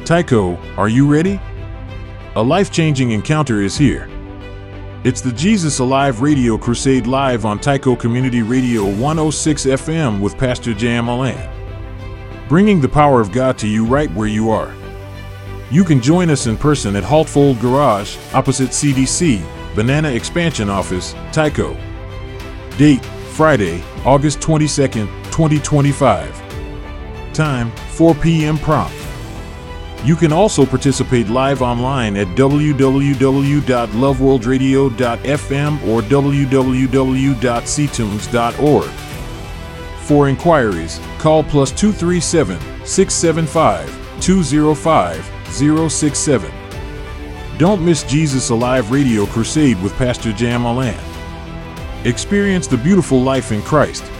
Tycho, are you ready? A life-changing encounter is here. It's the Jesus Alive Radio Crusade live on Tycho Community Radio 106 FM with Pastor J.M. Alan. Bringing the power of God to you right where you are. You can join us in person at Haltfold Garage, opposite CDC, Banana Expansion Office, Tycho. Date, Friday, August 22nd, 2025. Time, 4 p.m. prompt. You can also participate live online at www.loveworldradio.fm or www.ctunes.org. For inquiries, call +237 675 205 067. Don't miss Jesus Alive Radio Crusade with Pastor J.M. Alan. Experience the beautiful life in Christ.